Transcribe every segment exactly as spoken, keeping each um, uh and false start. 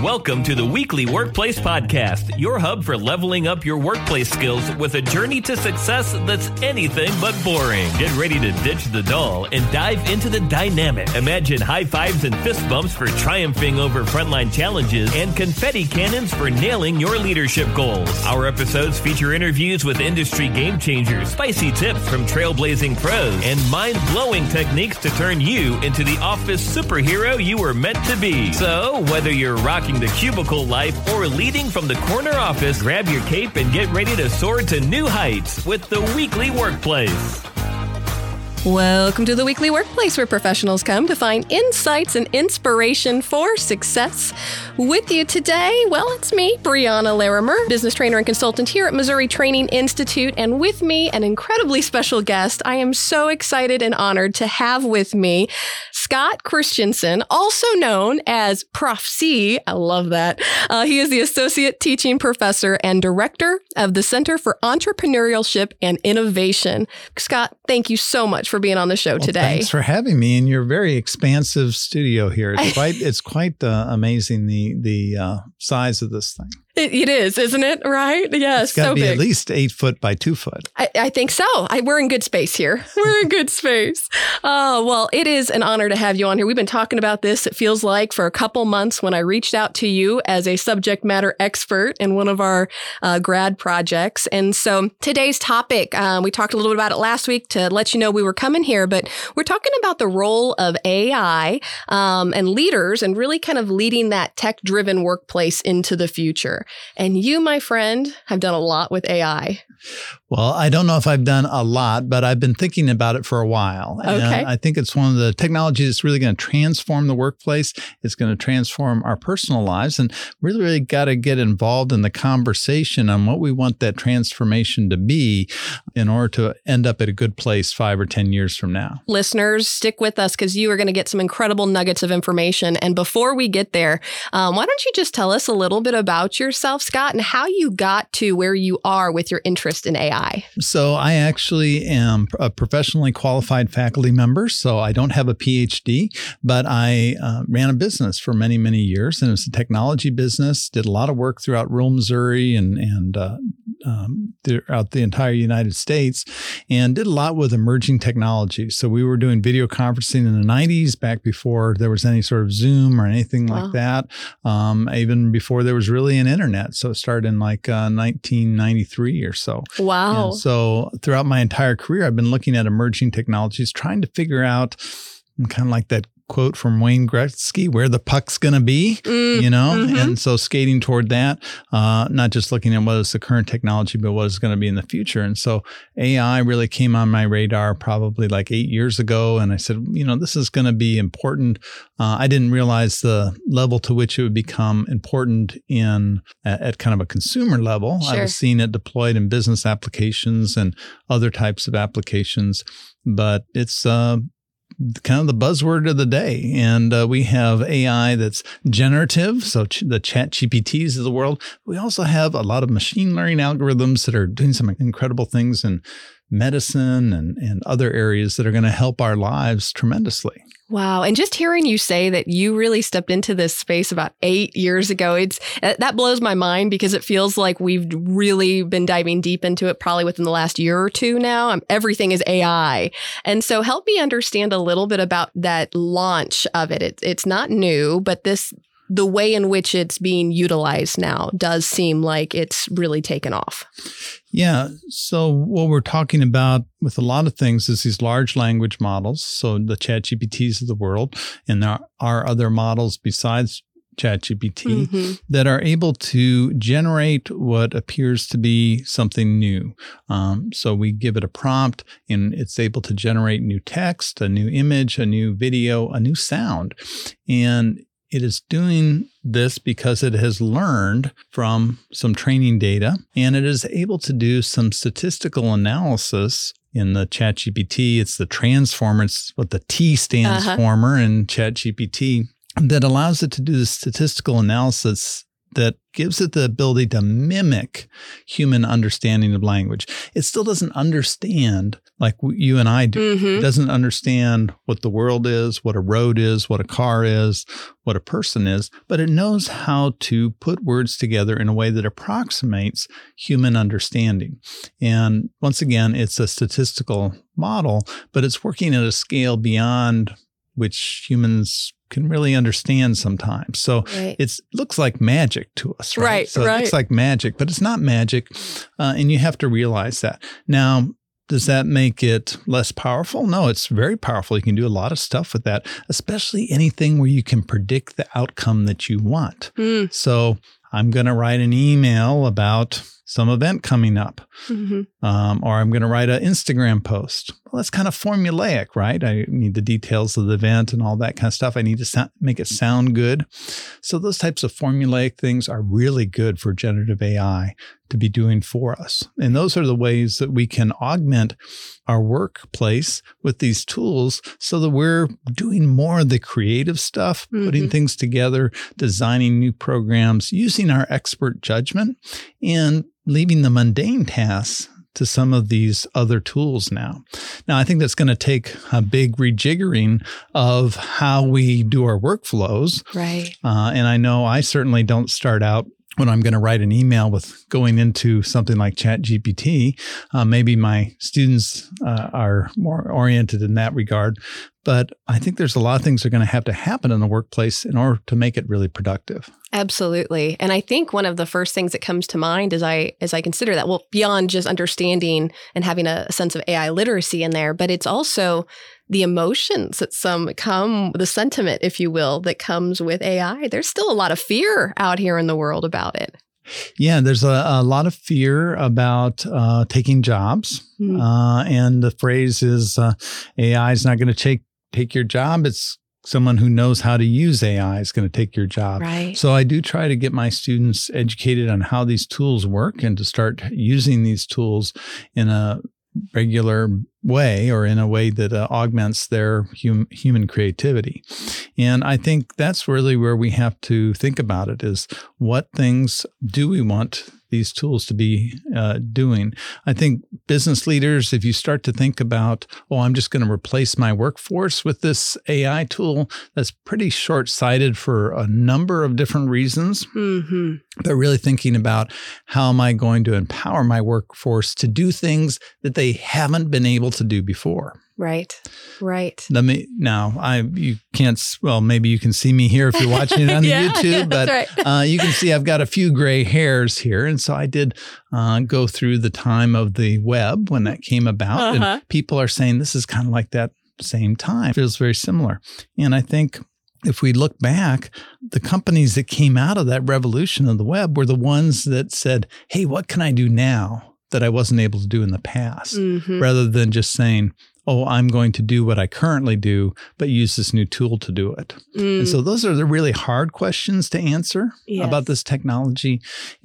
Welcome to the Weekly Workplace Podcast, your hub for leveling up your workplace skills with a journey to success that's anything but boring. Get ready to ditch the dull and dive into the dynamic. Imagine high fives and fist bumps for triumphing over frontline challenges and confetti cannons for nailing your leadership goals. Our episodes feature interviews with industry game changers, spicy tips from trailblazing pros, and mind-blowing techniques to turn you into the office superhero you were meant to be. So, whether you're rocking the cubicle life or leading from the corner office, grab your cape and get ready to soar to new heights with the Weekly Workplace. Welcome to the Weekly Workplace, where professionals come to find insights and inspiration for success. With you today, well, it's me, Brianna Larimer, business trainer and consultant here at Missouri Training Institute, and with me, an incredibly special guest. I am so excited and honored to have with me Scott Christensen, also known as Prof C. I love that. Uh, he is the Associate Teaching Professor and Director of the Center for Entrepreneurship and Innovation. Scott, thank you so much for being on the show well, today. Thanks for having me in your very expansive studio here. It's quite, it's quite uh, amazing, the the uh, size of this thing. It, it is, isn't it? Right? Yes. It's got to so be big. At least eight foot by two foot. I, I think so. I, we're in good space here. We're in good space. Oh, well, it is an honor to have you on here. We've been talking about this, it feels like, for a couple months when I reached out to you as a subject matter expert in one of our uh, grad projects. And so today's topic, um, we talked a little bit about it last week to let you know we were coming here, but we're talking about the role of A I um, and leaders and really kind of leading that tech-driven workplace into the future. And you, my friend, have done a lot with A I. Well, I don't know if I've done a lot, but I've been thinking about it for a while. Okay. And I think it's one of the technologies that's really going to transform the workplace. It's going to transform our personal lives, and really, really got to get involved in the conversation on what we want that transformation to be in order to end up at a good place five or ten years from now. Listeners, stick with us because you are going to get some incredible nuggets of information. And before we get there, um, why don't you just tell us a little bit about yourself, Scott, and how you got to where you are with your interest in A I? So I actually am a professionally qualified faculty member. So I don't have a P H D, but I uh, ran a business for many, many years. And it was a technology business, did a lot of work throughout rural Missouri and, and uh, um, throughout the entire United States, and did a lot with emerging technologies. So we were doing video conferencing in the nineties, back before there was any sort of Zoom or anything like wow. that, um, even before there was really an internet. So it started in like uh, nineteen ninety-three or so. Wow. And so throughout my entire career, I've been looking at emerging technologies, trying to figure out kind of like that quote from Wayne Gretzky, where the puck's going to be, mm, you know, mm-hmm. and so skating toward that, uh, not just looking at what is the current technology, but what is going to be in the future. And so A I really came on my radar probably like eight years ago. And I said, you know, this is going to be important. Uh, I didn't realize the level to which it would become important in at, at kind of a consumer level. Sure. I was seeing it deployed in business applications and other types of applications, but it's uh kind of the buzzword of the day. And uh, we have A I that's generative, so ch- the chat G P Ts of the world. We also have a lot of machine learning algorithms that are doing some incredible things in medicine and, and other areas that are going to help our lives tremendously. Wow. And just hearing you say that you really stepped into this space about eight years ago, it's that blows my mind because it feels like we've really been diving deep into it probably within the last year or two now. Um, everything is A I. And so help me understand a little bit about that launch of it. it it's not new, but this the way in which it's being utilized now does seem like it's really taken off. Yeah. So what we're talking about with a lot of things is these large language models. So the chat G P Ts of the world, and there are other models besides chat G P T mm-hmm. that are able to generate what appears to be something new. Um, so we give it a prompt and it's able to generate new text, a new image, a new video, a new sound. And it is doing this because it has learned from some training data, and it is able to do some statistical analysis. In the chat G P T, it's the transformer, it's what the T stands uh-huh. for in chat G P T, that allows it to do the statistical analysis that gives it the ability to mimic human understanding of language. It still doesn't understand like you and I do. Mm-hmm. It doesn't understand what the world is, what a road is, what a car is, what a person is, but it knows how to put words together in a way that approximates human understanding. And once again, it's a statistical model, but it's working at a scale beyond which humans can really understand sometimes. So right. it looks like magic to us, right? Right, so right. it looks like magic, but it's not magic. Uh, and you have to realize that. Now, does that make it less powerful? No, it's very powerful. You can do a lot of stuff with that, especially anything where you can predict the outcome that you want. Mm. So I'm going to write an email about some event coming up, Mm-hmm. um, or I'm going to write an Instagram post. Well, that's kind of formulaic, right? I need the details of the event and all that kind of stuff. I need to sound, make it sound good. So those types of formulaic things are really good for generative A I to be doing for us. And those are the ways that we can augment our workplace with these tools so that we're doing more of the creative stuff, Mm-hmm. putting things together, designing new programs, using our expert judgment, and leaving the mundane tasks to some of these other tools now. Now, I think that's going to take a big rejiggering of how we do our workflows. Right. Uh, and I know I certainly don't start out when I'm going to write an email with going into something like ChatGPT. Uh, maybe my students uh, are more oriented in that regard. But I think there's a lot of things that are going to have to happen in the workplace in order to make it really productive. Absolutely. And I think one of the first things that comes to mind as I as I consider that, well, beyond just understanding and having a sense of A I literacy in there, but it's also the emotions that some come, the sentiment, if you will, that comes with A I. There's still a lot of fear out here in the world about it. Yeah, there's a, a lot of fear about uh, taking jobs. Mm. Uh, and the phrase is uh, A I is not going to take, take your job. It's someone who knows how to use A I is going to take your job. Right. So I do try to get my students educated on how these tools work and to start using these tools in a regular way or in a way that uh, augments their hum- human creativity. And I think that's really where we have to think about it is what things do we want these tools to be uh, doing? I think business leaders, if you start to think about, oh, I'm just going to replace my workforce with this A I tool, that's pretty short-sighted for a number of different reasons. Mm-hmm. But really thinking about how am I going to empower my workforce to do things that they haven't been able to do before. Right. Right. Let me now. I you can't. Well, maybe you can see me here if you're watching it on yeah, YouTube. yeah, but right. uh, you can see I've got a few gray hairs here, and so I did uh, go through the time of the web when that came about, Uh-huh. and people are saying this is kind of like that same time. It feels very similar, and I think. If we look back, the companies that came out of that revolution of the web were the ones that said, hey, what can I do now that I wasn't able to do in the past? Mm-hmm. Rather than just saying, oh, I'm going to do what I currently do, but use this new tool to do it. Mm. And so those are the really hard questions to answer Yes. about this technology.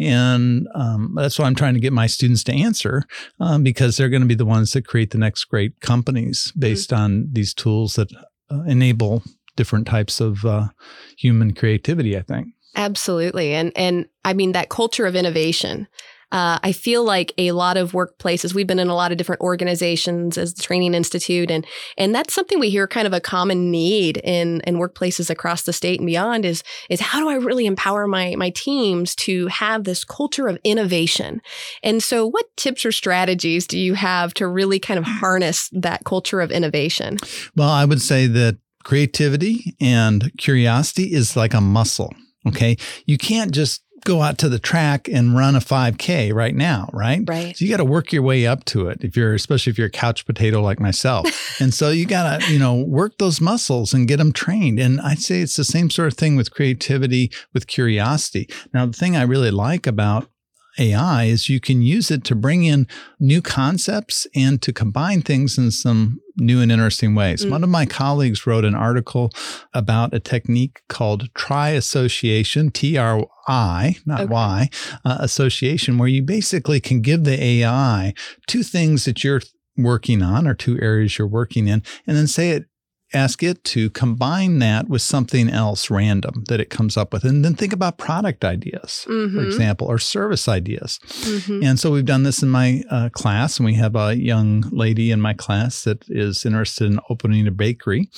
And um, that's what I'm trying to get my students to answer um, because they're going to be the ones that create the next great companies based mm. on these tools that uh, enable different types of uh, human creativity, I think. Absolutely. And, and I mean, that culture of innovation, uh, I feel like a lot of workplaces, we've been in a lot of different organizations as the Training Institute, and and that's something we hear kind of a common need in, in workplaces across the state and beyond is, is how do I really empower my, my teams to have this culture of innovation? And so what tips or strategies do you have to really kind of harness that culture of innovation? Well, I would say that creativity and curiosity is like a muscle, okay? You can't just go out to the track and run a five K right now, right? Right. So you got to work your way up to it if you're, especially if you're a couch potato like myself. And so you got to, you know, work those muscles and get them trained. And I'd say it's the same sort of thing with creativity, with curiosity. Now, the thing I really like about A I is you can use it to bring in new concepts and to combine things in some new and interesting ways. Mm. One of my colleagues wrote an article about a technique called tri-association, T R I, not okay. Y, uh, association, where you basically can give the A I two things that you're working on or two areas you're working in, and then say it ask it to combine that with something else random that it comes up with. And then think about product ideas, mm-hmm. for example, or service ideas. Mm-hmm. And so we've done this in my uh, class, and we have a young lady in my class that is interested in opening a bakery.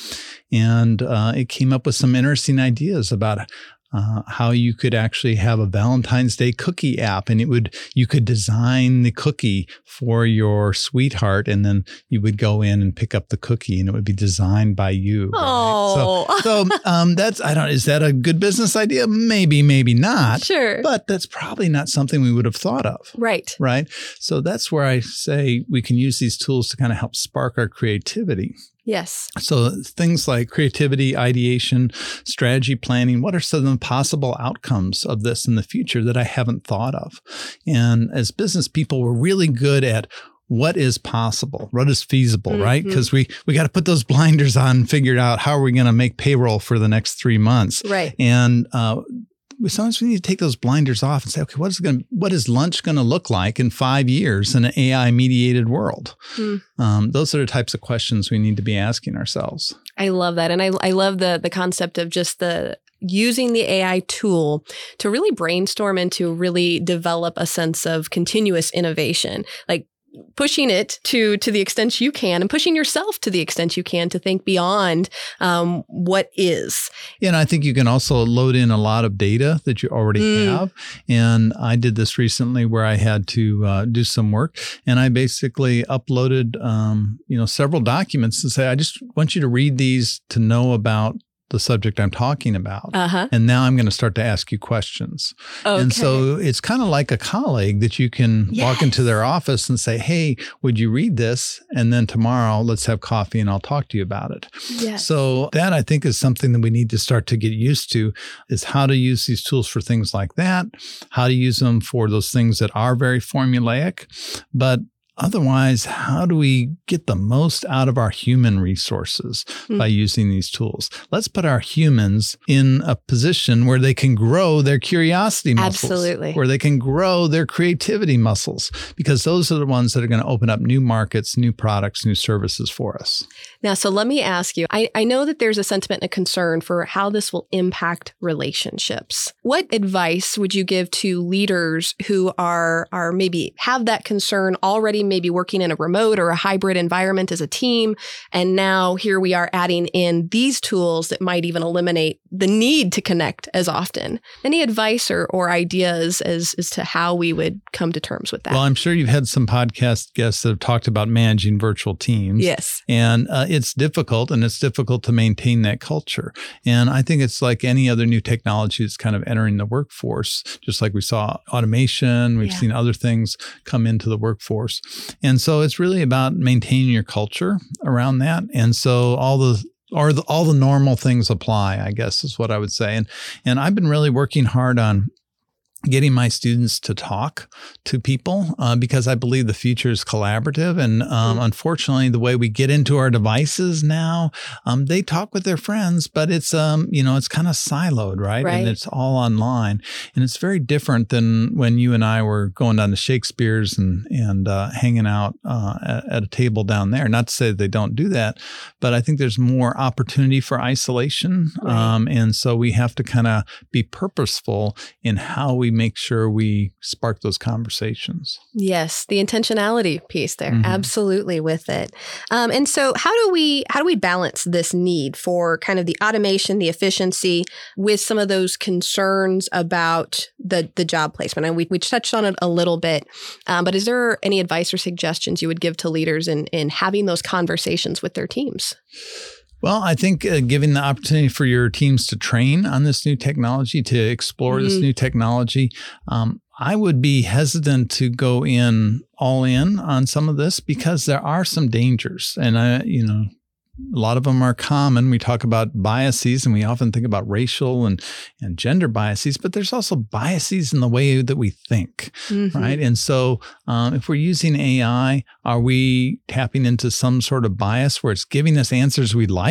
And uh, it came up with some interesting ideas about Uh, how you could actually have a Valentine's Day cookie app, and it would you could design the cookie for your sweetheart, and then you would go in and pick up the cookie, and it would be designed by you. Oh, right? so, so um, that's I don't. Is that a good business idea? Maybe, maybe not. Sure, but that's probably not something we would have thought of. Right, right. So that's where I say we can use these tools to kind of help spark our creativity. Yes. So things like creativity, ideation, strategy planning, what are some of the possible outcomes of this in the future that I haven't thought of? And as business people, we're really good at what is possible, what is feasible, mm-hmm. right? Because we, we got to put those blinders on and figure out how are we going to make payroll for the next three months. Right. And uh, sometimes we need to take those blinders off and say, okay, what is going? What is lunch going to look like in five years in an A I-mediated world? Mm. Um, those are the types of questions we need to be asking ourselves. I love that, and I I love the the concept of just the using the A I tool to really brainstorm and to really develop a sense of continuous innovation, like pushing it to to the extent you can, and pushing yourself to the extent you can to think beyond um, what is. Yeah, and I think you can also load in a lot of data that you already mm. have. And I did this recently where I had to uh, do some work, and I basically uploaded um, you know several documents and say, I just want you to read these to know about the subject I'm talking about. Uh-huh. And now I'm going to start to ask you questions. Okay. And so it's kind of like a colleague that you can yes. walk into their office and say, hey, would you read this? And then tomorrow, let's have coffee and I'll talk to you about it. Yes. So that I think is something that we need to start to get used to, is how to use these tools for things like that, how to use them for those things that are very formulaic. But otherwise, how do we get the most out of our human resources mm. by using these tools? Let's put our humans in a position where they can grow their curiosity muscles. Absolutely. Where they can grow their creativity muscles, because those are the ones that are going to open up new markets, new products, new services for us. Now, so let me ask you, I, I know that there's a sentiment and a concern for how this will impact relationships. What advice would you give to leaders who are, are maybe have that concern already, maybe working in a remote or a hybrid environment as a team, and now here we are adding in these tools that might even eliminate the need to connect as often? Any advice or, or ideas as, as to how we would come to terms with that? Well, I'm sure you've had some podcast guests that have talked about managing virtual teams. Yes. And uh, it's difficult, and it's difficult to maintain that culture. And I think it's like any other new technology that's kind of entering the workforce, just like we saw automation, we've yeah. seen other things come into the workforce. And so it's really about maintaining your culture around that. And so all the or the, all the normal things apply, I guess is what I would say. And and I've been really working hard on getting my students to talk to people uh, because I believe the future is collaborative. And um, mm-hmm. unfortunately, the way we get into our devices now, um, they talk with their friends, but it's, um, you know, it's kind of siloed, right? right? And it's all online. And it's very different than when you and I were going down to Shakespeare's and, and uh, hanging out uh, at, at a table down there. Not to say that they don't do that, but I think there's more opportunity for isolation. Right. Um, and so we have to kind of be purposeful in how we make sure we spark those conversations. Yes, the intentionality piece there, mm-hmm. absolutely with it. Um, and so, how do we how do we balance this need for kind of the automation, the efficiency, with some of those concerns about the the job placement? And we we touched on it a little bit, um, but is there any advice or suggestions you would give to leaders in in having those conversations with their teams? Well, I think uh, giving the opportunity for your teams to train on this new technology, to explore mm-hmm. this new technology, um, I would be hesitant to go in all in on some of this because there are some dangers. And, I, you know, a lot of them are common. We talk about biases, and we often think about racial and, and gender biases, but there's also biases in the way that we think, mm-hmm. right? And so um, if we're using A I, are we tapping into some sort of bias where it's giving us answers we like,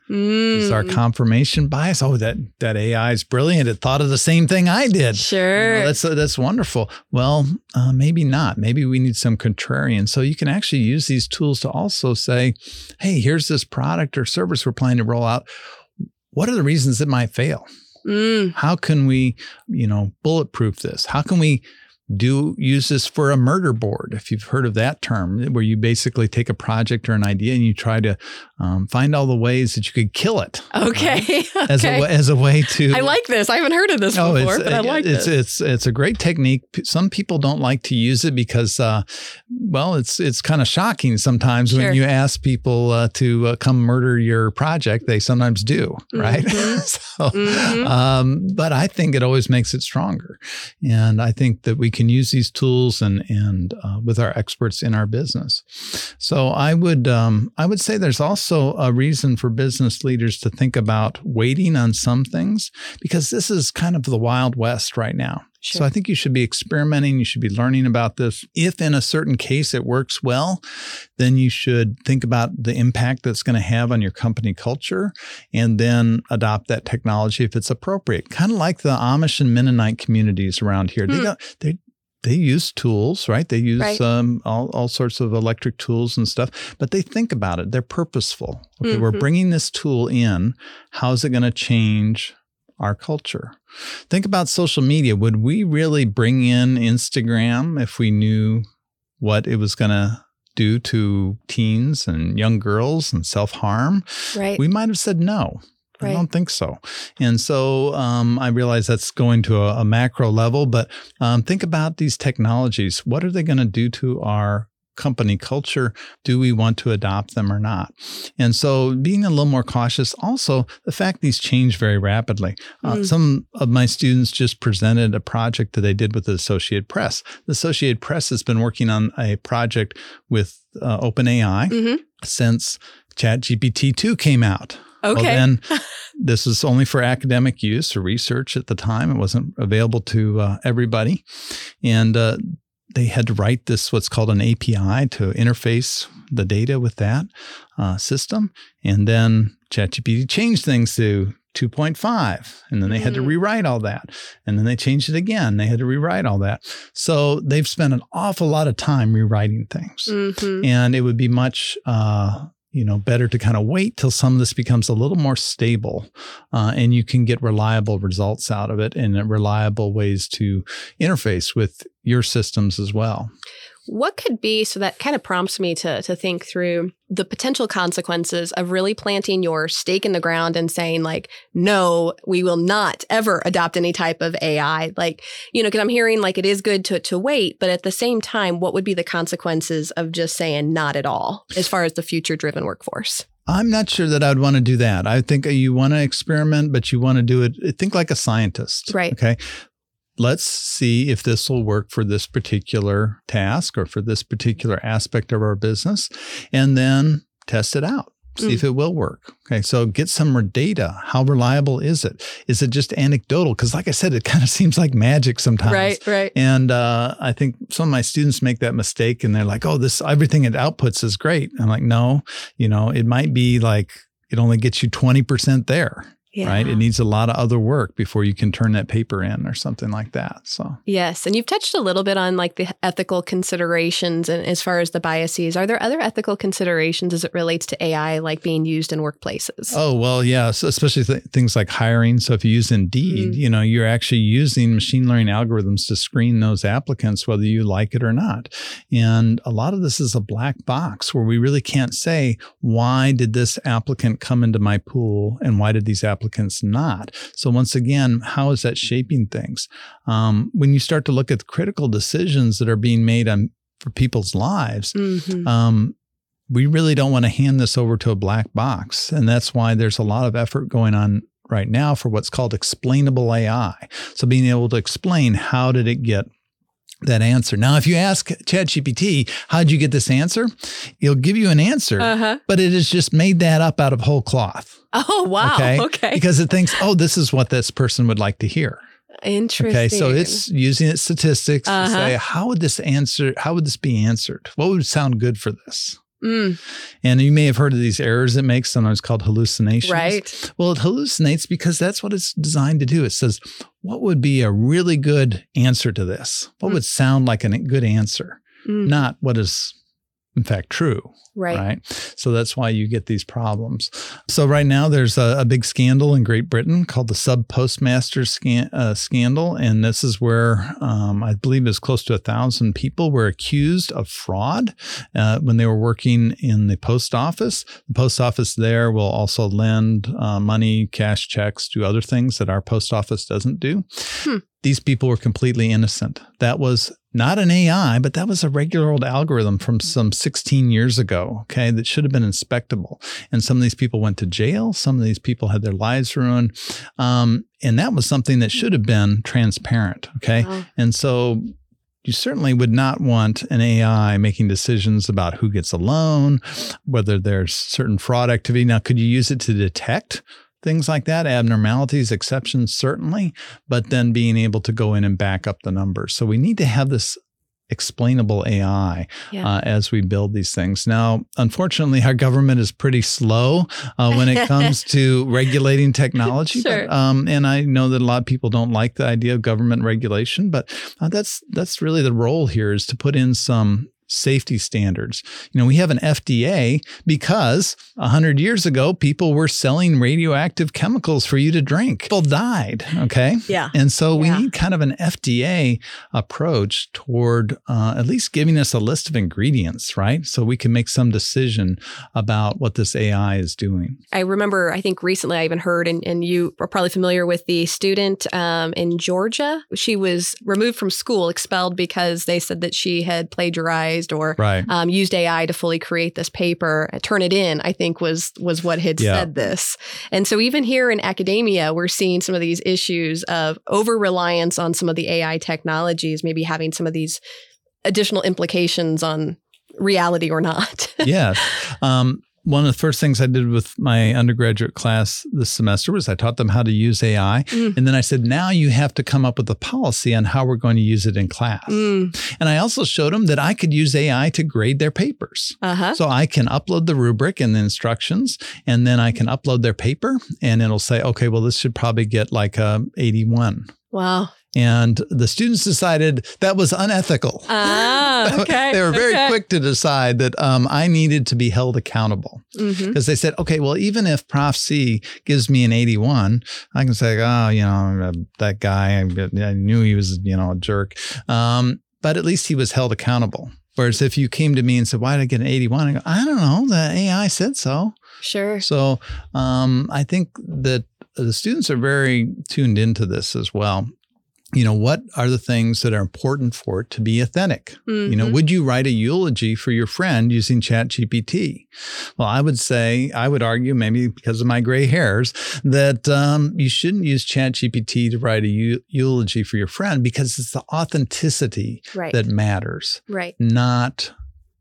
Mm. It's our confirmation bias. Oh, that, that A I is brilliant. It thought of the same thing I did. Sure. You know, that's, that's wonderful. Well, uh, maybe not. Maybe we need some contrarian. So you can actually use these tools to also say, hey, here's this product or service we're planning to roll out. What are the reasons it might fail? Mm. How can we, you know, bulletproof this? How can we do use this for a murder board, if you've heard of that term, where you basically take a project or an idea and you try to um, find all the ways that you could kill it. Okay. Right? okay. As a as a way to. I like this. I haven't heard of this oh, before, it's, but I like it's, this. It's it's a great technique. Some people don't like to use it because, uh, well, it's it's kind of shocking sometimes Sure. when you ask people uh, to uh, come murder your project. They sometimes do, right? Mm-hmm. so, mm-hmm. um, but I think it always makes it stronger, and I think that we can use these tools and and uh, with our experts in our business. So I would um, I would say there's also a reason for business leaders to think about waiting on some things, because this is kind of the Wild West right now. Sure. So I think you should be experimenting. You should be learning about this. If in a certain case it works well, then you should think about the impact that's going to have on your company culture and then adopt that technology if it's appropriate. Kind of like the Amish and Mennonite communities around here. Hmm. They don't, they They use tools, right? They use Right. um, all, all sorts of electric tools and stuff, but they think about it. They're purposeful. Okay, Mm-hmm. we're bringing this tool in. How's it going to change our culture? Think about social media. Would we really bring in Instagram if we knew what it was going to do to teens and young girls and self-harm? Right. We might have said no. Right. I don't think so. And so um, I realize that's going to a, a macro level, but um, think about these technologies. What are they going to do to our company culture? Do we want to adopt them or not? And so being a little more cautious. Also, the fact these change very rapidly. Uh, Mm. Some of my students just presented a project that they did with the Associated Press. The Associated Press has been working on a project with uh, OpenAI Mm-hmm. since ChatGPT two came out. Okay. Well, then this was only for academic use or research at the time. It wasn't available to uh, everybody. And uh, they had to write this, what's called an A P I, to interface the data with that uh, system. And then ChatGPT changed things to two point five. And then they had to Mm. rewrite all that. And then they changed it again. They had to rewrite all that. So they've spent an awful lot of time rewriting things. Mm-hmm. And it would be much, uh, you know, better to kind of wait till some of this becomes a little more stable uh, and you can get reliable results out of it and reliable ways to interface with your systems as well. What could be, so that kind of prompts me to to think through the potential consequences of really planting your stake in the ground and saying like, no, we will not ever adopt any type of A I. Like, you know, because I'm hearing like it is good to to wait, but at the same time, what would be the consequences of just saying not at all as far as the future driven workforce? I'm not sure that I'd want to do that. I think you want to experiment, but you want to do it. Think like a scientist. Right. Okay. Let's see if this will work for this particular task or for this particular aspect of our business, and then test it out. See Mm. if it will work. Okay, so get some more data. How reliable is it? Is it just anecdotal? Because like I said, it kind of seems like magic sometimes. Right, right. And uh, I think some of my students make that mistake and they're like, oh, this everything it outputs is great. I'm like, no, you know, it might be like it only gets you twenty percent there. Yeah. Right. It needs a lot of other work before you can turn that paper in or something like that. So, Yes. And you've touched a little bit on like the ethical considerations and as far as the biases. Are there other ethical considerations as it relates to A I, like being used in workplaces? oh, well, yeah, so especially th- things like hiring. So if you use Indeed, Mm. you know, you're actually using machine learning algorithms to screen those applicants, whether you like it or not. And a lot of this is a black box where we really can't say, why did this applicant come into my pool and why did these applicants applicants not? So once again, how is that shaping things? Um, when you start to look at the critical decisions that are being made on for people's lives, Mm-hmm. um, we really don't want to hand this over to a black box. And that's why there's a lot of effort going on right now for what's called explainable A I. So being able to explain, how did it get that answer? Now, if you ask ChatGPT, how did you get this answer? It'll give you an answer, Uh-huh. but it has just made that up out of whole cloth. Oh, wow. Okay. Okay. Because it thinks, oh, this is what this person would like to hear. Interesting. Okay. So it's using its statistics Uh-huh. to say, how would this answer, how would this be answered? What would sound good for this? Mm. And you may have heard of these errors it makes, sometimes called hallucinations. Right. Well, it hallucinates because that's what it's designed to do. It says, what would be a really good answer to this? What mm. would sound like a good answer? Mm. Not what is, in fact, true. Right. Right. So that's why you get these problems. So right now there's a, a big scandal in Great Britain called the Sub Postmaster scan, uh, scandal. And this is where um, I believe it's close to a thousand people were accused of fraud uh, when they were working in the post office. The post office there will also lend uh, money, cash checks, do other things that our post office doesn't do. Hmm. These people were completely innocent. That was not an A I, but that was a regular old algorithm from some sixteen years ago, okay, that should have been inspectable. And some of these people went to jail. Some of these people had their lives ruined. Um, and that was something that should have been transparent, okay? Wow. And so you certainly would not want an A I making decisions about who gets a loan, whether there's certain fraud activity. Now, could you use it to detect things like that, abnormalities, exceptions, certainly, but then being able to go in and back up the numbers. So we need to have this explainable A I yeah. uh, as we build these things. Now, unfortunately, our government is pretty slow uh, when it comes to regulating technology. Sure. But, um, and I know that a lot of people don't like the idea of government regulation, but uh, that's that's really the role here, is to put in some safety standards. You know, we have an F D A because a hundred years ago, people were selling radioactive chemicals for you to drink. People died. Okay. Yeah. And so we yeah. need kind of an F D A approach toward uh, at least giving us a list of ingredients, right? So we can make some decision about what this A I is doing. I remember, I think recently I even heard, and, and you are probably familiar with the student um, in Georgia. She was removed from school, expelled because they said that she had plagiarized or right. um, used A I to fully create this paper. Turn it in, I think was was what had yeah. said this. And so even here in academia, we're seeing some of these issues of over-reliance on some of the A I technologies, maybe having some of these additional implications on reality or not. yeah. Um, One of the first things I did with my undergraduate class this semester was I taught them how to use A I. Mm. And then I said, now you have to come up with a policy on how we're going to use it in class. Mm. And I also showed them that I could use A I to grade their papers. Uh-huh. So I can upload the rubric and the instructions, and then I can upload their paper, and it'll say, okay, well, this should probably get like a eighty-one. Wow. And the students decided that was unethical. Ah, okay. They were very okay. quick to decide that um, I needed to be held accountable. Because mm-hmm. they said, okay, well, even if Prof C gives me an eighty-one, I can say, oh, you know, that guy, I, I knew he was, you know, a jerk. Um, but at least he was held accountable. Whereas if you came to me and said, why did I get an eighty-one? I go, I don't know. The A I said so. Sure. So um, I think that the students are very tuned into this as well. You know, what are the things that are important for it to be authentic? Mm-hmm. You know, would you write a eulogy for your friend using ChatGPT? Well, I would say, I would argue, maybe because of my gray hairs, that um, you shouldn't use ChatGPT to write a eu- eulogy for your friend, because it's the authenticity right. that matters, right? Not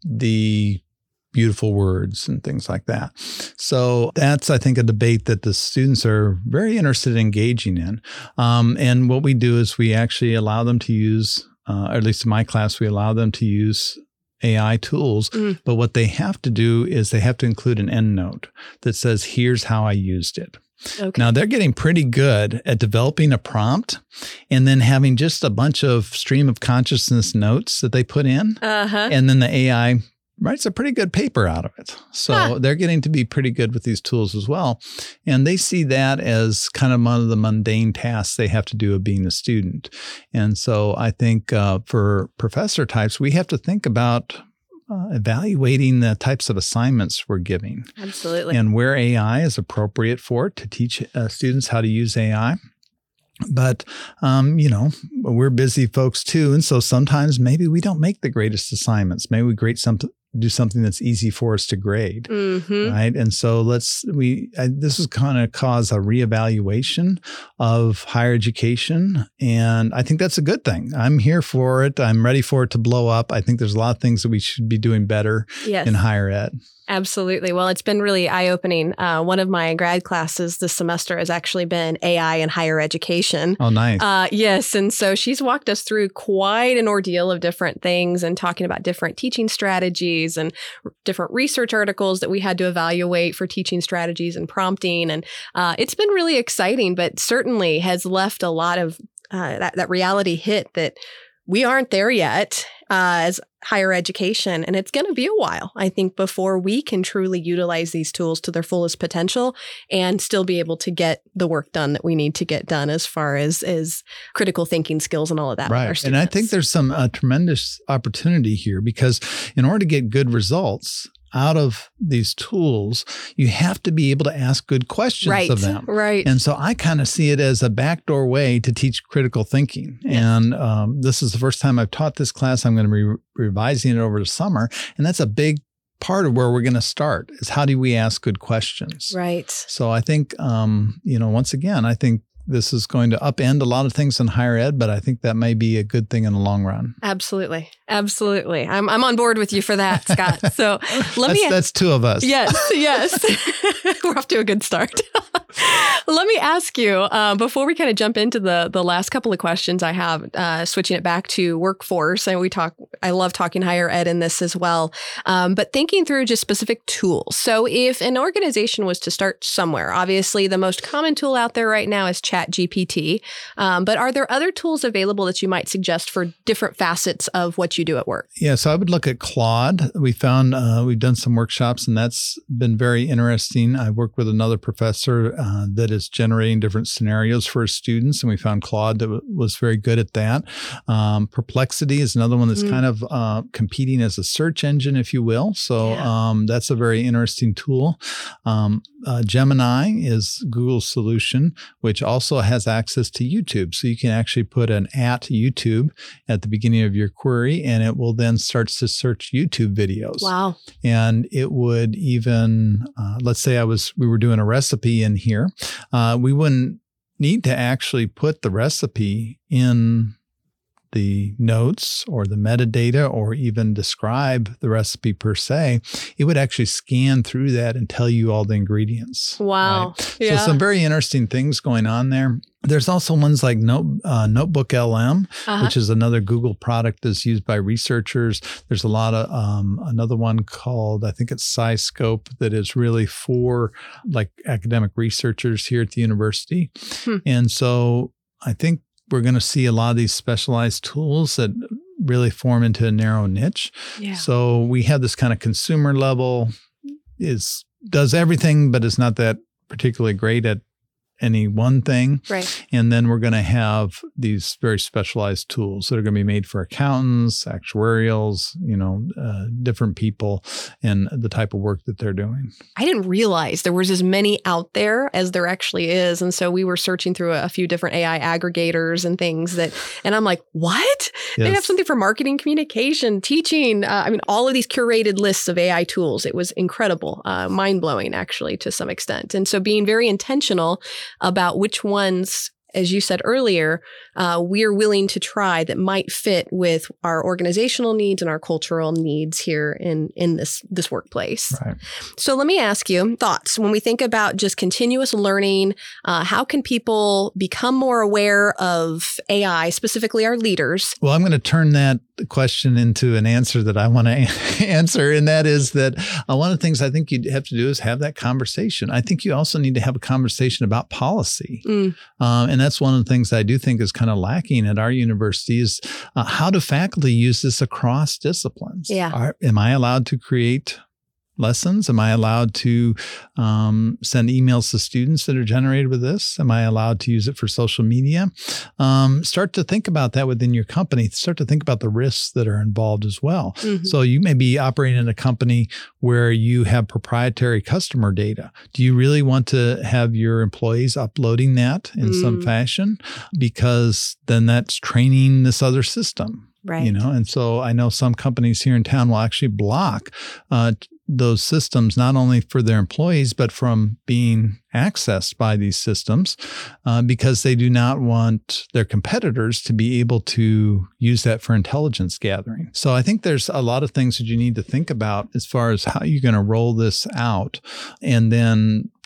the beautiful words and things like that. So that's, I think, a debate that the students are very interested in engaging in. Um, and what we do is we actually allow them to use, uh, or at least in my class, we allow them to use A I tools. Mm. But what they have to do is they have to include an endnote that says, here's how I used it. Okay. Now, they're getting pretty good at developing a prompt and then having just a bunch of stream of consciousness notes that they put in. Uh-huh. And then the A I writes a pretty good paper out of it. So huh. they're getting to be pretty good with these tools as well. And they see that as kind of one of the mundane tasks they have to do of being a student. And so I think uh, for professor types, we have to think about uh, evaluating the types of assignments we're giving. Absolutely. And where A I is appropriate for it to teach uh, students how to use A I. But, um, you know, we're busy folks too. And so sometimes maybe we don't make the greatest assignments. Maybe we grade something, do something that's easy for us to grade. Mm-hmm. Right. And so let's, we, I, this is kind of cause a reevaluation of higher education. And I think that's a good thing. I'm here for it. I'm ready for it to blow up. I think there's a lot of things that we should be doing better yes. in higher ed. Absolutely. Well, it's been really eye-opening. Uh, one of my grad classes this semester has actually been A I in higher education. Oh, nice. Uh, yes. And so she's walked us through quite an ordeal of different things and talking about different teaching strategies strategies and r- different research articles that we had to evaluate for teaching strategies and prompting. And uh, it's been really exciting, but certainly has left a lot of uh, that, that reality hit that we aren't there yet uh, as higher education. And it's going to be a while, I think, before we can truly utilize these tools to their fullest potential and still be able to get the work done that we need to get done as far as, as critical thinking skills and all of that. Right. And I think there's some uh, tremendous opportunity here, because in order to get good results out of these tools, you have to be able to ask good questions right, of them. Right. And so I kind of see it as a backdoor way to teach critical thinking. Yes. And um, this is the first time I've taught this class. I'm going to be re- revising it over the summer. And that's a big part of where we're going to start, is how do we ask good questions? Right. So I think, um, you know, once again, I think this is going to upend a lot of things in higher ed, but I think that may be a good thing in the long run. Absolutely. Absolutely. I'm I'm on board with you for that, Scott. So let that's, me... That's two of us. Yes, yes. We're off to a good start. Let me ask you, uh, before we kind of jump into the the last couple of questions I have, uh, switching it back to workforce, and we talk, I love talking higher ed in this as well, um, but thinking through just specific tools. So if an organization was to start somewhere, obviously the most common tool out there right now is ChatGPT, um, but are there other tools available that you might suggest for different facets of what you do at work? Yeah, so I would look at Claude. We found, uh, we've done some workshops, and that's been very interesting. I worked with another professor uh, that is generating different scenarios for his students, and we found Claude that w- was very good at that. Um, Perplexity is another one that's mm. kind of uh, competing as a search engine, if you will. So yeah. um, that's a very interesting tool. Um, uh, Gemini is Google's solution, which also has access to YouTube. So you can actually put an at YouTube at the beginning of your query, and it will then start to search YouTube videos. Wow. And it would even, uh, let's say I was, we were doing a recipe in here. Uh, we wouldn't need to actually put the recipe in the notes or the metadata or even describe the recipe per se. It would actually scan through that and tell you all the ingredients. Wow. Right? Yeah. So some very interesting things going on there. There's also ones like Note, uh, Notebook L M, uh-huh. which is another Google product that's used by researchers. There's a lot of, um, another one called, I think it's SciScope, that is really for like academic researchers here at the university. Hmm. And so I think we're going to see a lot of these specialized tools that really form into a narrow niche. Yeah. So we have this kind of consumer level, is does everything, but is not that particularly great at any one thing. Right. And then we're going to have these very specialized tools that are going to be made for accountants, actuarials, you know, uh, different people and the type of work that they're doing. I didn't realize there was as many out there as there actually is. And so we were searching through a, a few different A I aggregators and things that, and I'm like, what? Yes. They have something for marketing, communication, teaching. Uh, I mean, all of these curated lists of A I tools. It was incredible, uh, mind-blowing actually to some extent. And so being very intentional about which ones, as you said earlier, uh, we're willing to try that might fit with our organizational needs and our cultural needs here in, in this, this workplace. Right. So let me ask you thoughts. When we think about just continuous learning, uh, how can people become more aware of A I, specifically our leaders? Well, I'm going to turn that question into an answer that I want to answer. And that is that uh, one of the things I think you have to do is have that conversation. I think you also need to have a conversation about policy. Mm. Um, and that's one of the things I do think is kind of lacking at our university is uh, how do faculty use this across disciplines? Yeah. Are, am I allowed to create lessons? Am I allowed to um, send emails to students that are generated with this? Am I allowed to use it for social media? Um, start to think about that within your company. Start to think about the risks that are involved as well. Mm-hmm. So you may be operating in a company where you have proprietary customer data. Do you really want to have your employees uploading that in mm. some fashion? Because then that's training this other system. Right. You know, and so I know some companies here in town will actually block uh, those systems, not only for their employees, but from being accessed by these systems uh, because they do not want their competitors to be able to use that for intelligence gathering. So I think there's a lot of things that you need to think about as far as how you're going to roll this out. And then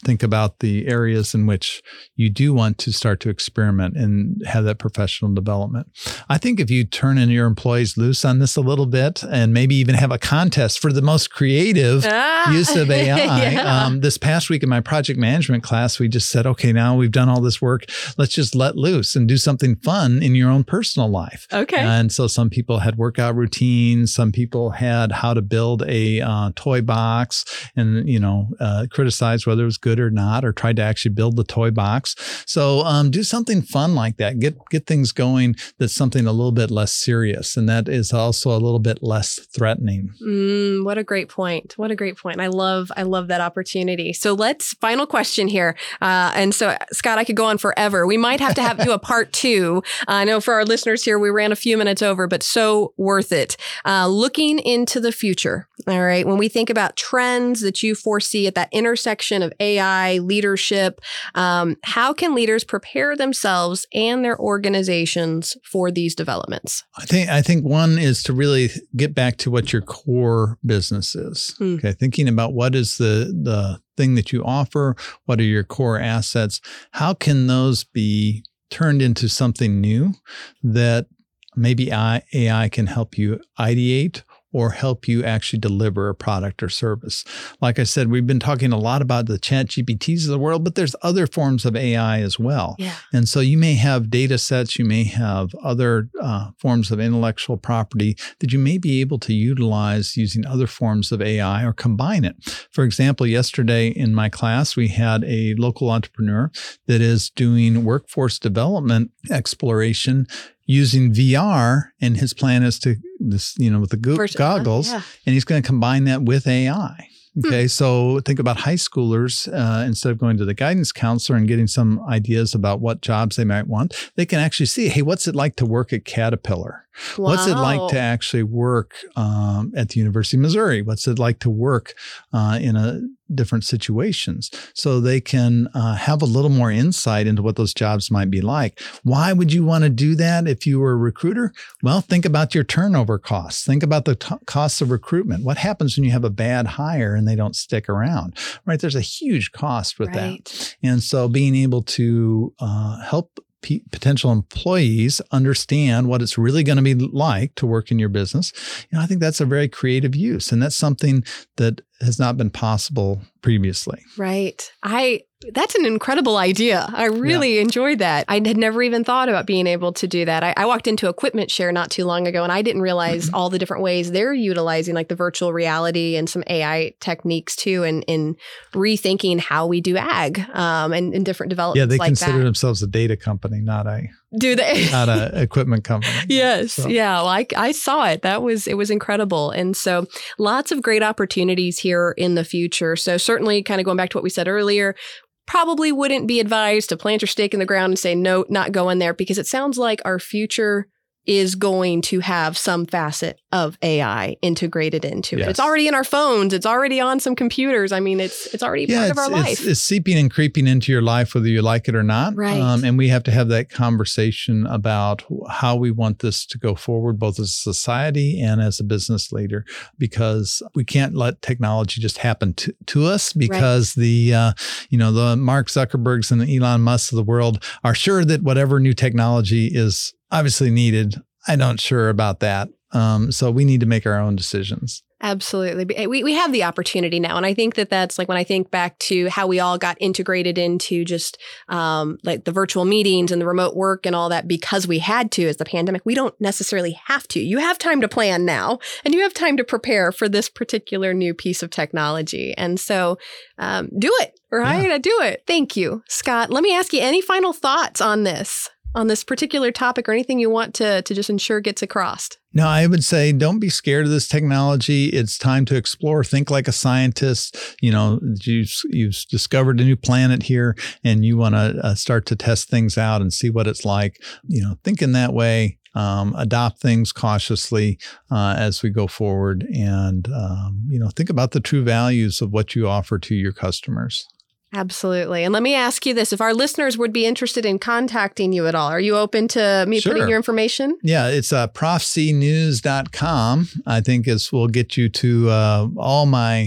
think about the areas in which you do want to start to experiment and have that professional development. I think if you turn in your employees loose on this a little bit and maybe even have a contest for the most creative ah, use of A I. yeah. um, this past week in my project management class, we just said, okay, now we've done all this work. Let's just let loose and do something fun in your own personal life. Okay. And so some people had workout routines. Some people had how to build a uh, toy box and, you know, uh, criticize whether it was good or not, or tried to actually build the toy box. So um, do something fun like that. Get get things going that's something a little bit less serious. And that is also a little bit less threatening. Mm, what a great point. What a great point. I love, I love that opportunity. So let's, final question here. Uh, and so, Scott, I could go on forever. We might have to have do a part two. Uh, I know for our listeners here, we ran a few minutes over, but so worth it. Uh, looking into the future. All right. When we think about trends that you foresee at that intersection of A I, leadership, um, how can leaders prepare themselves and their organizations for these developments? I think I think one is to really get back to what your core business is. Hmm. Okay, thinking about what is the the thing that you offer, what are your core assets, how can those be turned into something new that maybe A I can help you ideate or help you actually deliver a product or service. Like I said, we've been talking a lot about the Chat G P Ts of the world, but there's other forms of A I as well. Yeah. And so you may have data sets, you may have other uh, forms of intellectual property that you may be able to utilize using other forms of A I or combine it. For example, yesterday in my class, we had a local entrepreneur that is doing workforce development exploration using V R, and his plan is to this, you know, with the go- Virtual, goggles, yeah. and he's going to combine that with A I. Okay, hmm. So think about high schoolers. Uh, instead of going to the guidance counselor and getting some ideas about what jobs they might want, they can actually see, hey, what's it like to work at Caterpillar? Wow. What's it like to actually work um, at the University of Missouri? What's it like to work uh, in a different situations? So they can uh, have a little more insight into what those jobs might be like. Why would you want to do that if you were a recruiter? Well, think about your turnover costs. Think about the t- costs of recruitment. What happens when you have a bad hire and they don't stick around, right? There's a huge cost with right. that. And so being able to uh, help P- potential employees understand what it's really going to be like to work in your business, you know, I think that's a very creative use. And that's something that has not been possible previously. Right. I, that's an incredible idea. I really yeah. enjoyed that. I had never even thought about being able to do that. I, I walked into Equipment Share not too long ago, and I didn't realize mm-hmm. all the different ways they're utilizing like the virtual reality and some A I techniques too, and in rethinking how we do ag um, and, and different developments. Yeah, they like consider that. themselves a data company, not a do they not a equipment company. Yes, so. yeah. Well, I I saw it. That was it was incredible, and so lots of great opportunities here in the future. So certainly, kind of going back to what we said earlier. Probably wouldn't be advised to plant your stake in the ground and say, no, not going there, because it sounds like our future is going to have some facet of A I integrated into yes. it. It's already in our phones. It's already on some computers. I mean, it's it's already yeah, part of our life. It's, it's seeping and creeping into your life, whether you like it or not. Right. Um, and we have to have that conversation about how we want this to go forward, both as a society and as a business leader, because we can't let technology just happen to, to us because right. the, uh, you know, the Mark Zuckerbergs and the Elon Musks of the world are sure that whatever new technology is obviously needed. I'm not sure about that. Um, so we need to make our own decisions. Absolutely. We we have the opportunity now. And I think that that's like when I think back to how we all got integrated into just um, like the virtual meetings and the remote work and all that because we had to as the pandemic. We don't necessarily have to. You have time to plan now and you have time to prepare for this particular new piece of technology. And so um, do it, right? Yeah. Do it. Thank you, Scott. Let me ask you, any final thoughts on this? on this particular topic or anything you want to, to just ensure gets across? No, I would say don't be scared of this technology. It's time to explore. Think like a scientist. You know, you've, you've discovered a new planet here and you want to uh, start to test things out and see what it's like. You know, think in that way. Um, adopt things cautiously uh, as we go forward and, um, you know, think about the true values of what you offer to your customers. Absolutely. And let me ask you this. If our listeners would be interested in contacting you at all, are you open to me sure. putting your information? Yeah, it's uh, prof c news dot com. I think is will get you to uh, all my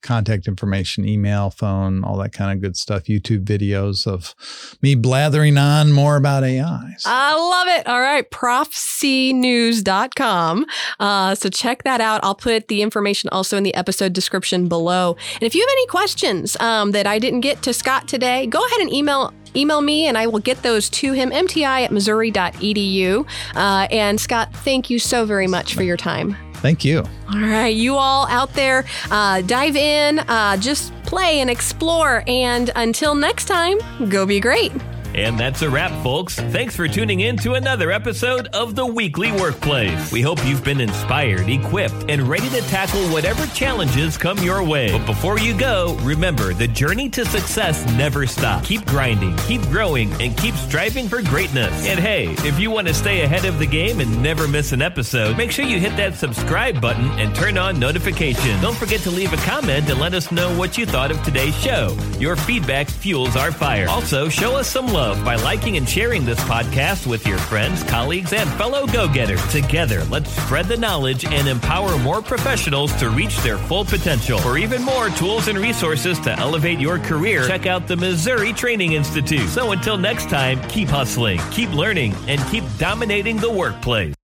contact information, email, phone, all that kind of good stuff. YouTube videos of me blathering on more about A Is. I love it. All right. prof c news dot com. Uh, so check that out. I'll put the information also in the episode description below. And if you have any questions um, that I didn't get to Scott today, go ahead and email Email me and I will get those to him, M T I at missouri dot e d u. Uh, and Scott, thank you so very much for your time. Thank you. All right. You all out there, uh, dive in, uh, just play and explore. And until next time, go be great. And that's a wrap, folks. Thanks for tuning in to another episode of The Weekly Workplace. We hope you've been inspired, equipped, and ready to tackle whatever challenges come your way. But before you go, remember, the journey to success never stops. Keep grinding, keep growing, and keep striving for greatness. And hey, if you want to stay ahead of the game and never miss an episode, make sure you hit that subscribe button and turn on notifications. Don't forget to leave a comment and let us know what you thought of today's show. Your feedback fuels our fire. Also, show us some love by liking and sharing this podcast with your friends, colleagues, and fellow go-getters. Together, let's spread the knowledge and empower more professionals to reach their full potential. For even more tools and resources to elevate your career, check out the Missouri Training Institute. So until next time, keep hustling, keep learning, and keep dominating the workplace.